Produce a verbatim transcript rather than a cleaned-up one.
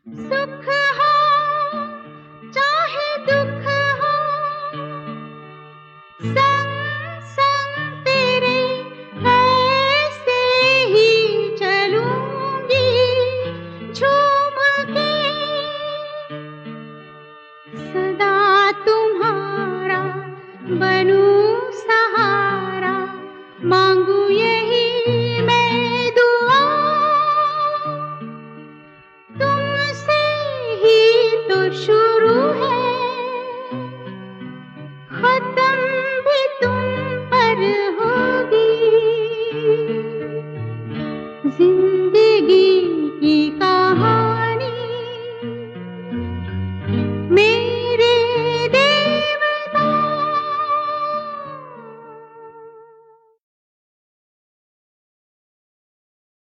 सुख हो चाहे दुख हो, संग संग तेरे ऐसे ही चलूंगी। झूम के सदा तुम्हारा बनूं सहारा, मांगू यही मैं दुआ। तुमसे ही तो शुरू है, खत्म भी तुम पर होगी। जिंदगी की